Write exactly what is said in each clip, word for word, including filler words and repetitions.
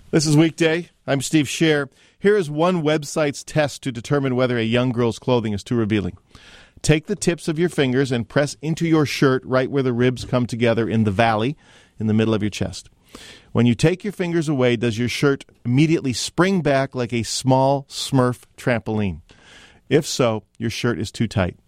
This is Weekday. I'm Steve Scher. Here is one website's test to determine whether a young girl's clothing is too revealing. Take the tips of your fingers and press into your shirt right where the ribs come together in the valley in the middle of your chest. When you take your fingers away, does your shirt immediately spring back like a small Smurf trampoline? If so, your shirt is too tight.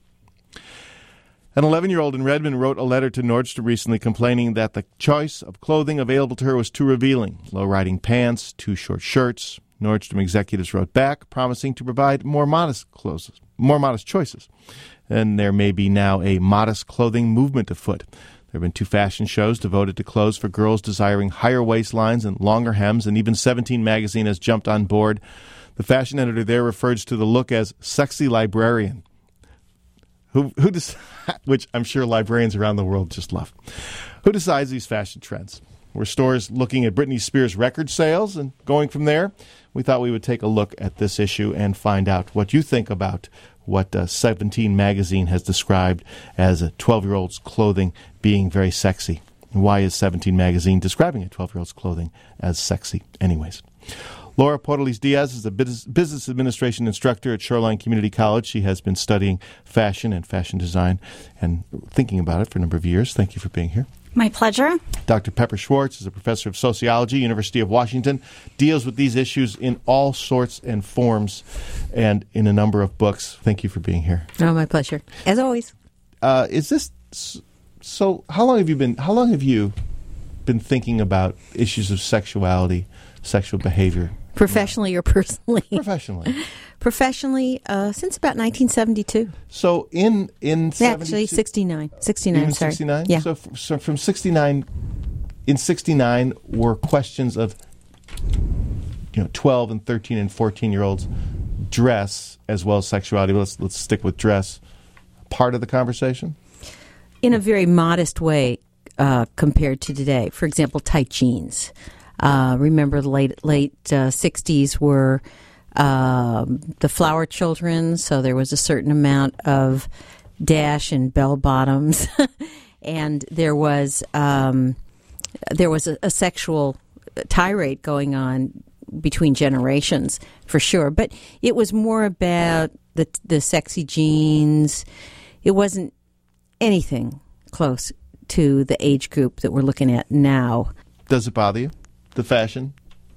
An eleven-year-old in Redmond wrote a letter to Nordstrom recently complaining that the choice of clothing available to her was too revealing. Low-riding pants, too short shirts. Nordstrom executives wrote back, promising to provide more modest clothes, more modest choices. And there may be now a modest clothing movement afoot. There have been two fashion shows devoted to clothes for girls desiring higher waistlines and longer hems, and even Seventeen magazine has jumped on board. The fashion editor there refers to the look as sexy librarian. Who, who does, which I'm sure librarians around the world just love. Who decides these fashion trends? Were stores looking at Britney Spears' record sales and going from there? We thought we would take a look at this issue and find out what you think about what uh, Seventeen magazine has described as a twelve-year-old's clothing being very sexy. And why is Seventeen magazine describing a twelve-year-old's clothing as sexy anyways? Laura Portelis-Diaz is a business administration instructor at Shoreline Community College. She has been studying fashion and fashion design and thinking about it for a number of years. Thank you for being here. My pleasure. Doctor Pepper Schwartz is a professor of sociology, University of Washington, deals with these issues in all sorts and forms and in a number of books. Thank you for being here. Oh, my pleasure. As always. Uh, is this so? How long have you been? How long have you been thinking about issues of sexuality, sexual behavior? Professionally or personally? Professionally. Professionally, uh, since about nineteen seventy-two. So in in actually sixty-nine. sixty-nine. Even sorry. sixty-nine. Yeah. So, f- so from sixty-nine, in sixty-nine were questions of you know twelve and thirteen and fourteen year olds dress as well as sexuality. Let's let's stick with dress. Part of the conversation. In a very modest way uh, compared to today. For example, tight jeans. Uh, remember the late late uh, sixties were uh, the flower children, so there was a certain amount of dash and bell bottoms, and there was um, there was a, a sexual tirade going on between generations for sure. But it was more about the the sexy jeans. It wasn't anything close to the age group that we're looking at now. Does it bother you? The fashion?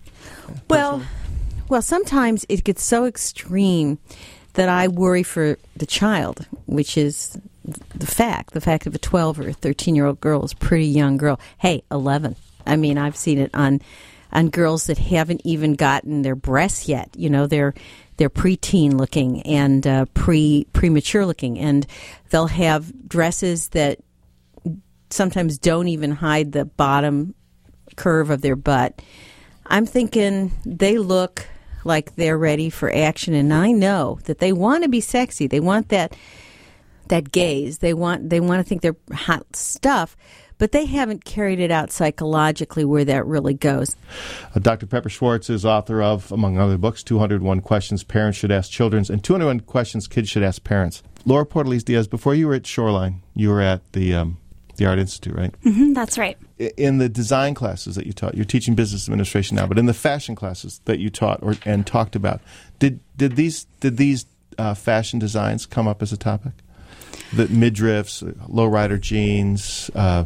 Well, personally? well, sometimes it gets so extreme that I worry for the child, which is the fact. The fact of a twelve or a thirteen-year-old girl is a pretty young girl. Hey, eleven. I mean, I've seen it on on girls that haven't even gotten their breasts yet. You know, they're they're preteen looking and uh, pre premature looking, and they'll have dresses that sometimes don't even hide the bottom curve of their butt. I'm thinking they look like they're ready for action, and I know that they want to be sexy. They want that that gaze. They want they want to think they're hot stuff, but they haven't carried it out psychologically where that really goes. Uh, Doctor Pepper Schwartz is author of, among other books, two hundred one Questions Parents Should Ask Children and two hundred one Questions Kids Should Ask Parents. Laura Portelis-Diaz, before you were at Shoreline, you were at the um, the Art Institute, right? Mm-hmm, that's right. In the design classes that you taught, you're teaching business administration now, but in the fashion classes that you taught or and talked about, did did these did these uh, fashion designs come up as a topic? The midriffs, lowrider jeans, uh,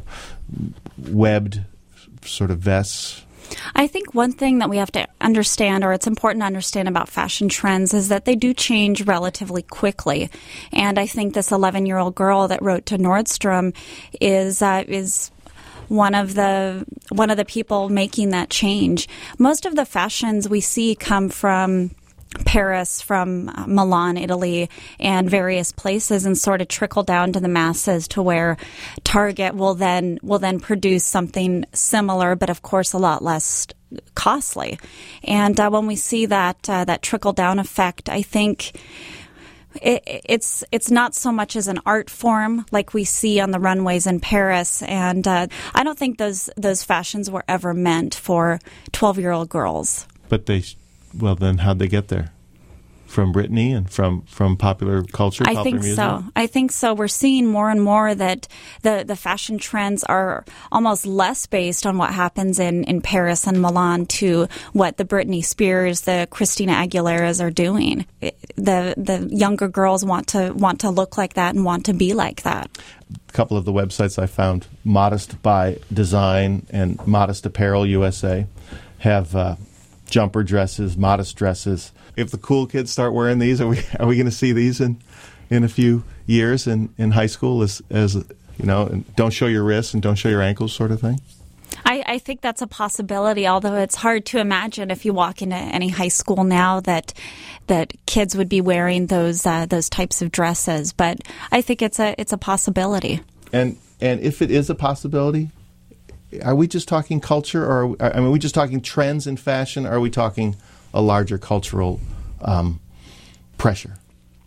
webbed sort of vests. I think one thing that we have to understand, or it's important to understand about fashion trends, is that they do change relatively quickly. And I think this eleven-year-old girl that wrote to Nordstrom is uh, is one of the one of the people making that change. Most of the fashions we see come from Paris, from Milan, Italy, and various places, and sort of trickle down to the masses to where Target will then will then produce something similar, but of course a lot less costly. And uh, when we see that uh, that trickle down effect, I think it, it's it's not so much as an art form like we see on the runways in Paris. And uh, I don't think those those fashions were ever meant for twelve-year-old girls. But they. Well, then how'd they get there? from Britney and from, from popular culture, I popular think music? so. I think so. We're seeing more and more that the, the fashion trends are almost less based on what happens in, in Paris and Milan to what the Britney Spears, the Christina Aguileras are doing. It, the the younger girls want to want to look like that and want to be like that. A couple of the websites I found, Modest by Design and Modest Apparel U S A, have uh, jumper dresses, modest dresses. If the cool kids start wearing these, are we are we going to see these in, in a few years in, in high school as as you know, don't show your wrists and don't show your ankles sort of thing? I, I think that's a possibility, although it's hard to imagine if you walk into any high school now that that kids would be wearing those uh, those types of dresses. But I think it's a it's a possibility. And and if it is a possibility, are we just talking culture, or are, I mean, are we just talking trends in fashion, or are we talking a larger cultural um, pressure?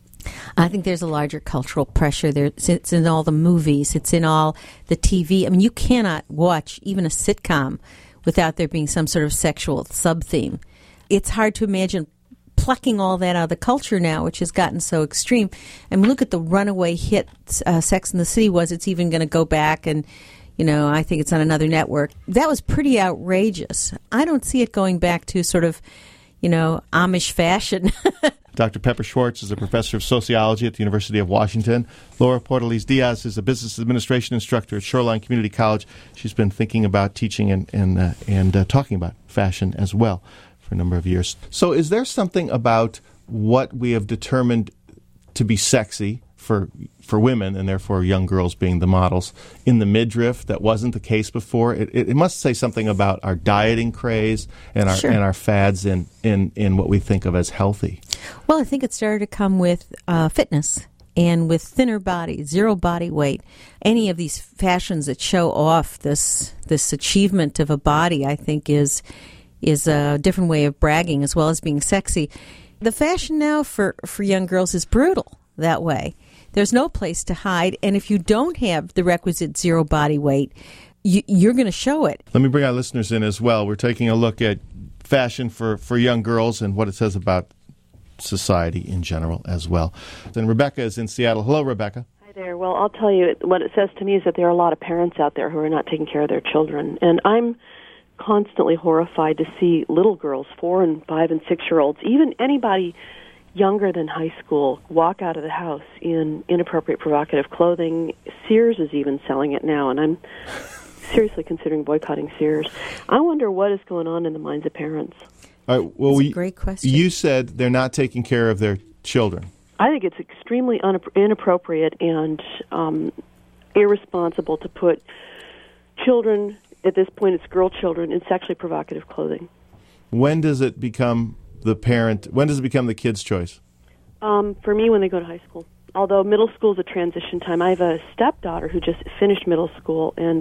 I think there's a larger cultural pressure there. It's in all the movies. It's in all the T V. I mean, you cannot watch even a sitcom without there being some sort of sexual sub-theme. It's hard to imagine plucking all that out of the culture now, which has gotten so extreme. I mean, look at the runaway hit uh, Sex and the City was. It's even going to go back and, you know, I think it's on another network. That was pretty outrageous. I don't see it going back to sort of, you know, Amish fashion. Doctor Pepper Schwartz is a professor of sociology at the University of Washington. Laura Portales Diaz is a business administration instructor at Shoreline Community College. She's been thinking about teaching and and, uh, and uh, talking about fashion as well for a number of years. So is there something about what we have determined to be sexy for for women, and therefore young girls being the models, in the midriff that wasn't the case before? It, it, it must say something about our dieting craze and our Sure. and our fads in, in, in what we think of as healthy. Well, I think it started to come with uh, fitness and with thinner body, zero body weight. Any of these fashions that show off this this achievement of a body, I think, is is a different way of bragging as well as being sexy. The fashion now for, for young girls is brutal that way. There's no place to hide, and if you don't have the requisite zero body weight, you, you're going to show it. Let me bring our listeners in as well. We're taking a look at fashion for, for young girls and what it says about society in general as well. And Rebecca is in Seattle. Hello, Rebecca. Hi there. Well, I'll tell you, what it says to me is that there are a lot of parents out there who are not taking care of their children, and I'm constantly horrified to see little girls, four and five and six-year-olds, even anybody younger than high school, walk out of the house in inappropriate, provocative clothing. Sears is even selling it now, and I'm seriously considering boycotting Sears. I wonder what is going on in the minds of parents. All right, well, That's a we, great question. You said they're not taking care of their children. I think it's extremely un- inappropriate and um, irresponsible to put children, at this point it's girl children, in sexually provocative clothing. When does it become the parent, when does it become the kid's choice? Um, for me, when they go to high school. Although middle school is a transition time. I have a stepdaughter who just finished middle school, and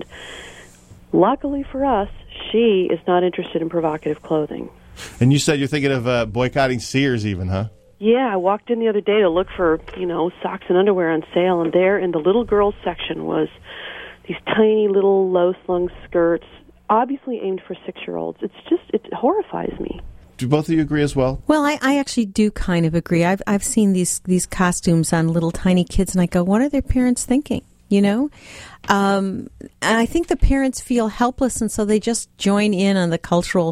luckily for us, she is not interested in provocative clothing. And you said you're thinking of uh, boycotting Sears even, huh? Yeah, I walked in the other day to look for, you know, socks and underwear on sale, and there in the little girls section was these tiny little low-slung skirts, obviously aimed for six-year-olds. It's just, it horrifies me. Do both of you agree as well? Well, I, I actually do kind of agree. I've I've seen these these costumes on little tiny kids, and I go, what are their parents thinking? You know, um, and I think the parents feel helpless, and so they just join in on the cultural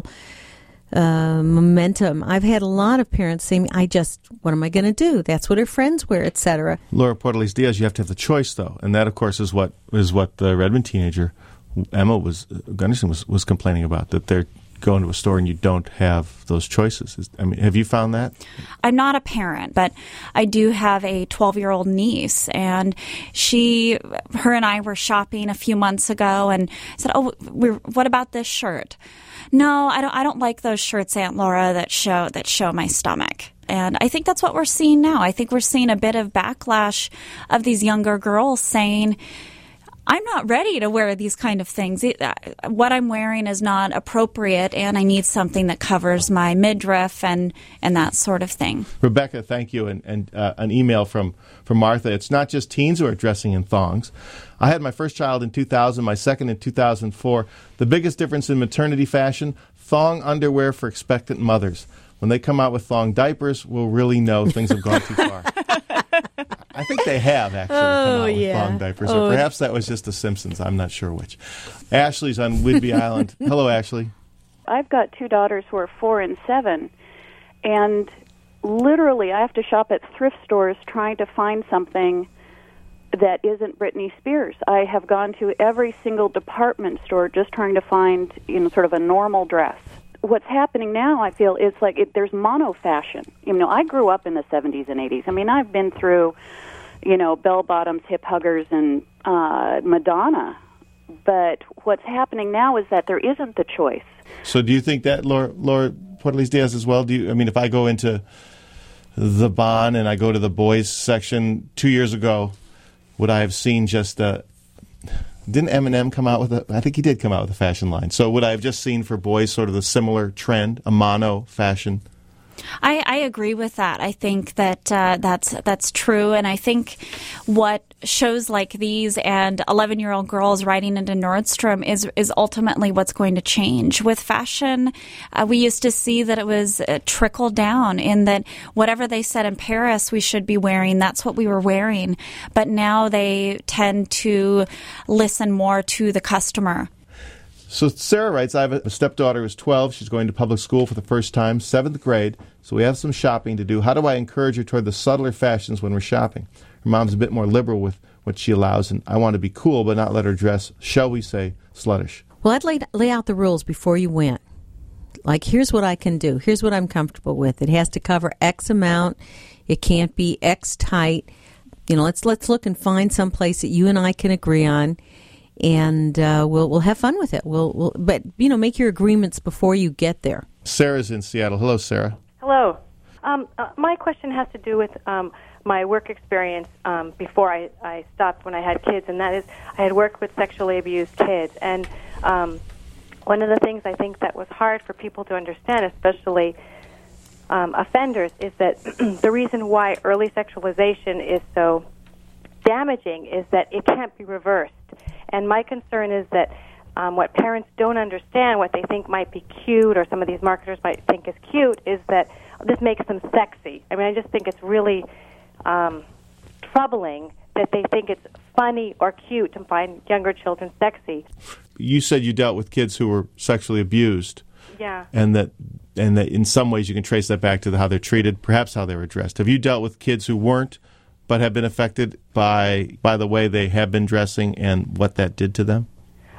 uh, momentum. I've had a lot of parents say, "I just, what am I going to do? That's what her friends wear, et cetera" Laura Portales Diaz, you have to have the choice, though, and that, of course, is what is what the Redmond teenager Emma was Gunderson was was complaining about, that they're go into a store and you don't have those choices. I mean, have you found that? I'm not a parent, but I do have a twelve-year-old niece, and she, her and I were shopping a few months ago, and said, "Oh, we're, what about this shirt?" "No, I don't. I don't like those shirts, Aunt Laura, that show that show my stomach." And I think that's what we're seeing now. I think we're seeing a bit of backlash of these younger girls saying, I'm not ready to wear these kind of things. It, uh, what I'm wearing is not appropriate, and I need something that covers my midriff and, and that sort of thing. Rebecca, thank you. And, and uh, an email from, from Martha. It's not just teens who are dressing in thongs. I had my first child in two thousand, my second in two thousand four. The biggest difference in maternity fashion, thong underwear for expectant mothers. When they come out with thong diapers, we'll really know things have gone too far. I think they have actually Oh, come out yeah. with thong diapers, Oh. or perhaps that was just The Simpsons. I'm not sure which. Ashley's on Whidbey Island. Hello, Ashley. I've got two daughters who are four and seven, and literally I have to shop at thrift stores trying to find something that isn't Britney Spears. I have gone to every single department store just trying to find, you know, sort of a normal dress. What's happening now, I feel, is like it, there's mono fashion. You know, I grew up in the seventies and eighties. I mean, I've been through, you know, bell-bottoms, hip huggers, and uh, Madonna. But what's happening now is that there isn't the choice. So do you think that, Laura, Laura Portales Diaz, as well? Do you? I mean, if I go into the Bon and I go to the boys section two years ago, would I have seen just a... Didn't Eminem come out with a... I think he did come out with a fashion line. So would I have just seen for boys sort of the similar trend, a mono fashion? I, I agree with that. I think that uh, that's that's true, and I think what shows like these and eleven-year-old girls riding into Nordstrom is is ultimately what's going to change. With fashion, uh, we used to see that it was uh, trickle down in that whatever they said in Paris we should be wearing, that's what we were wearing. But now they tend to listen more to the customer. So Sarah writes, I have a stepdaughter who's twelve. She's going to public school for the first time, seventh grade. So we have some shopping to do. How do I encourage her toward the subtler fashions when we're shopping? Her mom's a bit more liberal with what she allows, and I want to be cool but not let her dress, shall we say, sluttish. Well, I'd lay, lay out the rules before you went. Like, here's what I can do. Here's what I'm comfortable with. It has to cover X amount. It can't be X tight. You know, let's let's look and find some place that you and I can agree on. And uh, we'll we'll have fun with it. We'll, we'll but you know, make your agreements before you get there. Sarah's in Seattle. Hello, Sarah. Hello. Um, uh, my question has to do with um, my work experience um, before I, I stopped when I had kids, and that is I had worked with sexually abused kids. And um, one of the things I think that was hard for people to understand, especially um, offenders, is that the reason why early sexualization is so damaging is that it can't be reversed. And my concern is that um, what parents don't understand, what they think might be cute, or some of these marketers might think is cute, is that this makes them sexy. I mean, I just think it's really um, troubling that they think it's funny or cute to find younger children sexy. You said you dealt with kids who were sexually abused. Yeah. And that and that in some ways you can trace that back to the, how they're treated, perhaps how they were dressed. Have you dealt with kids who weren't but have been affected by by the way they have been dressing and what that did to them?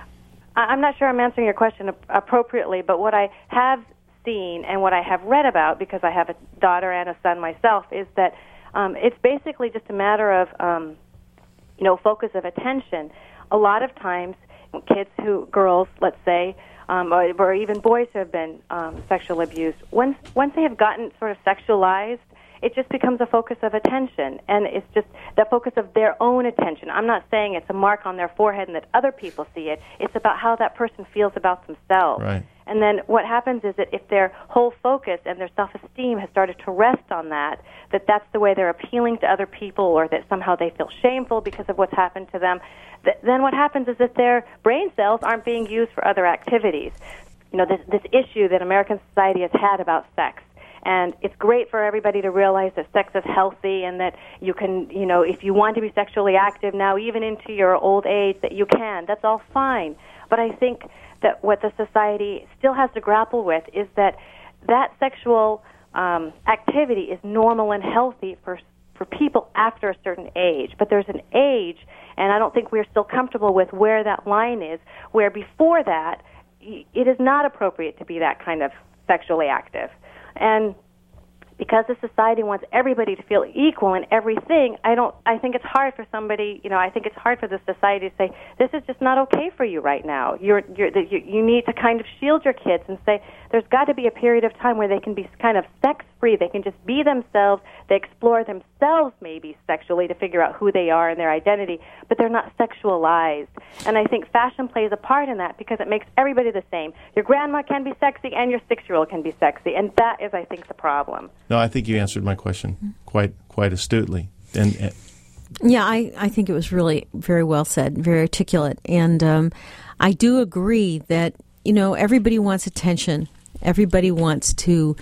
I'm not sure I'm answering your question appropriately, but what I have seen and what I have read about, because I have a daughter and a son myself, is that um, it's basically just a matter of, um, you know, focus of attention. A lot of times, kids who, girls, let's say, um, or, or even boys who have been um, sexually abused, once once they have gotten sort of sexualized, it just becomes a focus of attention, and it's just the focus of their own attention. I'm not saying it's a mark on their forehead and that other people see it. It's about how that person feels about themselves. Right. And then what happens is that if their whole focus and their self-esteem has started to rest on that, that that's the way they're appealing to other people, or that somehow they feel shameful because of what's happened to them, th- then what happens is that their brain cells aren't being used for other activities. You know, this, this issue that American society has had about sex. And it's great for everybody to realize that sex is healthy, and that you can, you know, if you want to be sexually active now, even into your old age, that you can. That's all fine. But I think that what the society still has to grapple with is that that sexual um, activity is normal and healthy for for people after a certain age. But there's an age, and I don't think we're still comfortable with where that line is, where before that, it is not appropriate to be that kind of sexually active. And because the society wants everybody to feel equal in everything, I don't. I think it's hard for somebody. You know, I think it's hard for the society to say this is just not okay for you right now. You're, you're, you, you need to kind of shield your kids and say there's got to be a period of time where they can be kind of sex free. They can just be themselves. They explore themselves maybe sexually to figure out who they are and their identity, but they're not sexualized. And I think fashion plays a part in that because it makes everybody the same. Your grandma can be sexy and your six-year-old can be sexy, and that is, I think, the problem. No, I think you answered my question quite quite astutely. And uh, Yeah, I, I think it was really very well said, very articulate. And um, I do agree that, you know, everybody wants attention. Everybody wants to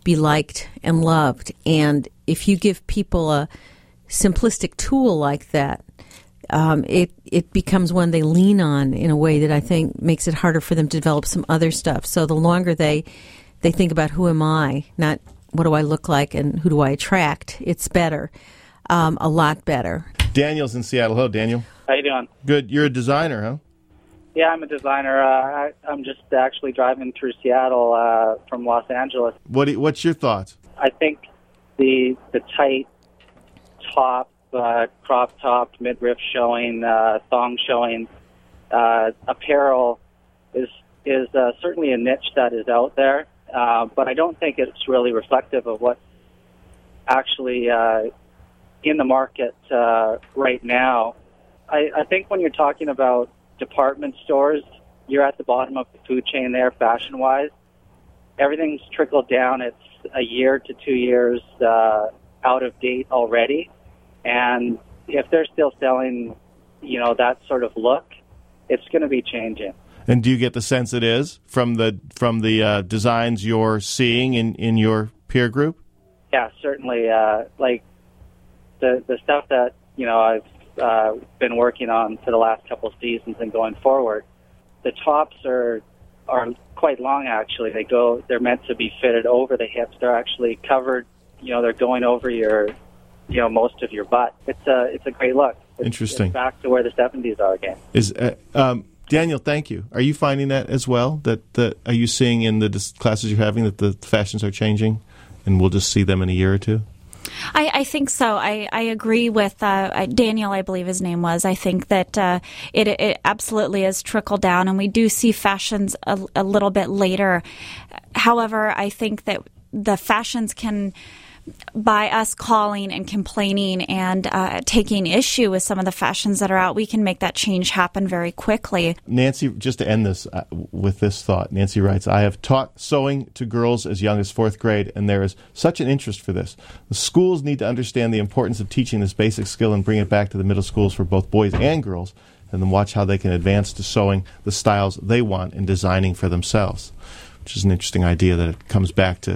be liked and loved. And if you give people a simplistic tool like that, um, it it becomes one they lean on in a way that I think makes it harder for them to develop some other stuff. So the longer they they think about who am I, not what do I look like and who do I attract, it's better, um, a lot better. Daniel's in Seattle. Hello, Daniel. How you doing? Good. You're a designer, huh? Yeah, I'm a designer. Uh, I, I'm just actually driving through Seattle uh, from Los Angeles. What? Do you, what's your thoughts? I think the the tight top, uh, crop topped, midriff showing, uh, thong showing uh, apparel is is uh, certainly a niche that is out there, uh, but I don't think it's really reflective of what's actually uh, in the market uh, right now. I, I think when you're talking about department stores, you're at the bottom of the food chain there, fashion-wise. Everything's trickled down. It's a year to two years uh, out of date already. And if they're still selling, you know, that sort of look, it's going to be changing. And do you get the sense it is from the from the uh, designs you're seeing in, in your peer group? Yeah, certainly. Uh, like the the stuff that, you know, I've uh, been working on for the last couple of seasons and going forward, the tops are are quite long. Actually, they go. They're meant to be fitted over the hips. They're actually covered. You know, they're going over your, you know, most of your butt. It's a it's a great look. It's, Interesting. It's back to where the seventies are again. Is uh, um, Daniel, thank you. Are you finding that as well? That the, are you seeing in the dis- classes you're having that the fashions are changing, and we'll just see them in a year or two? I, I think so. I, I agree with uh, Daniel, I believe his name was. I think that uh, it, it absolutely is trickled down, and we do see fashions a, a little bit later. However, I think that the fashions can, by us calling and complaining and uh, taking issue with some of the fashions that are out, we can make that change happen very quickly. Nancy, just to end this uh, with this thought, Nancy writes, I have taught sewing to girls as young as fourth grade, and there is such an interest for this. The schools need to understand the importance of teaching this basic skill and bring it back to the middle schools for both boys and girls, and then watch how they can advance to sewing the styles they want and designing for themselves, which is an interesting idea that it comes back to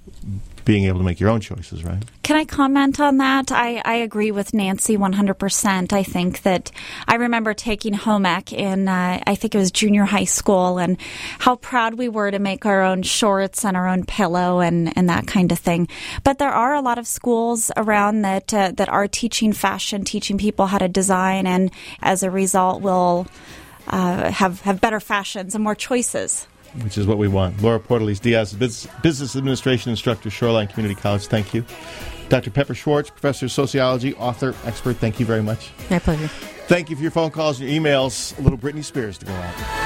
being able to make your own choices, right? Can I comment on that? I, I agree with Nancy one hundred percent. I think that I remember taking home ec in, uh, I think it was junior high school, and how proud we were to make our own shorts and our own pillow and, and that kind of thing. But there are a lot of schools around that uh, that are teaching fashion, teaching people how to design, and as a result will uh, have, have better fashions and more choices. Which is what we want. Laura Portales-Diaz, Business Administration Instructor, Shoreline Community College, thank you. Doctor Pepper Schwartz, Professor of Sociology, author, expert, thank you very much. My pleasure. Thank you for your phone calls and your emails. A little Britney Spears to go out.